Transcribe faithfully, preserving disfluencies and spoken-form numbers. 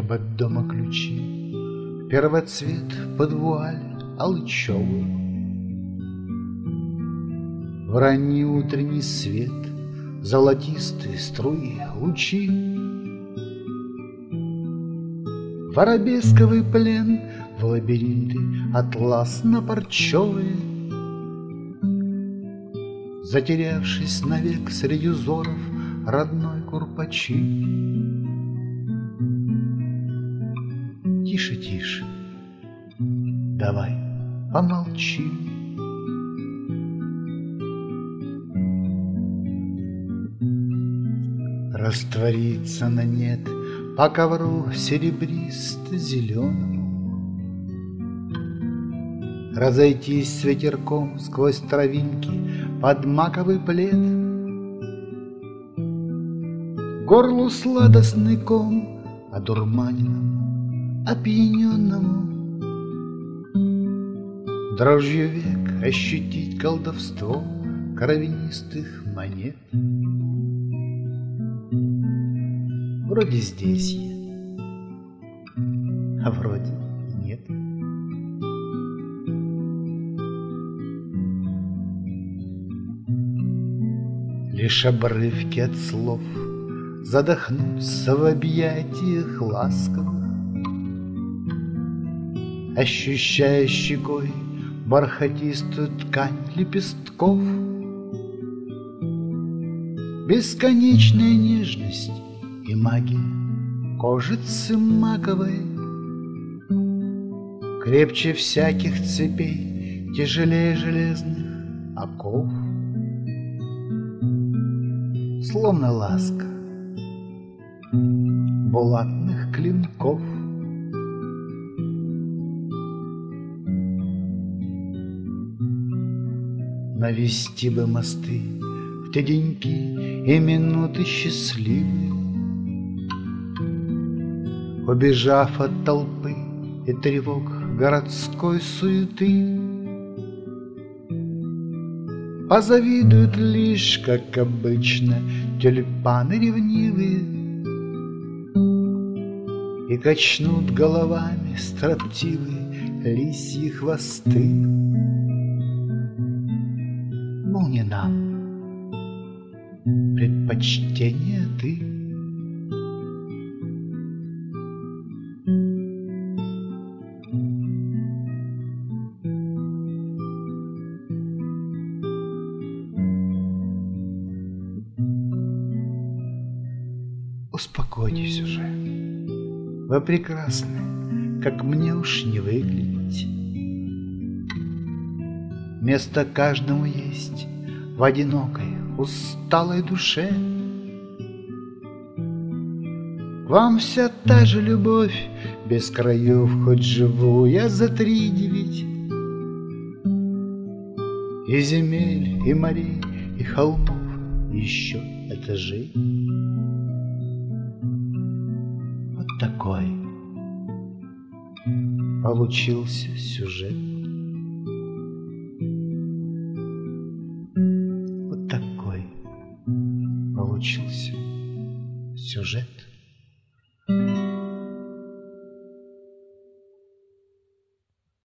Чтоб от дома ключи, первоцвет под вуаль алчевую. В ранний утренний свет золотистые струи лучи, в арабесковый плен, в лабиринты атласно-парчевые, затерявшись навек среди узоров родной Курпачи. Тише, тише, давай помолчим. Раствориться на нет по ковру серебристо-зеленому, разойтись с ветерком сквозь травинки под маковый плед, горлу сладостный ком одурманенному, опьяненному, дрожью век ощутить колдовство кровянистых монет. Вроде здесь я, а вроде нет. Лишь обрывки от слов задохнуться в объятиях ласковых, ощущая щекой бархатистую ткань лепестков. Бесконечная нежность и магия кожицы маковой, крепче всяких цепей, тяжелее железных оков. Словно ласка булатных клинков. Навести бы мосты в те деньки и минуты счастливые, убежав от толпы и тревог городской суеты. Позавидуют лишь, как обычно, тюльпаны ревнивые и качнут головами строптивые лисьи хвосты. Мол, не нам предпочтение ты. Успокойтесь уже, вы прекрасны, как мне уж не выглядеть. Место каждому есть в одинокой, усталой душе. К вам вся та же любовь, без краев, хоть живу я за три девять. И земель, и морей, и холмов, и еще этажей. Вот такой получился сюжет. Вот такой получился сюжет.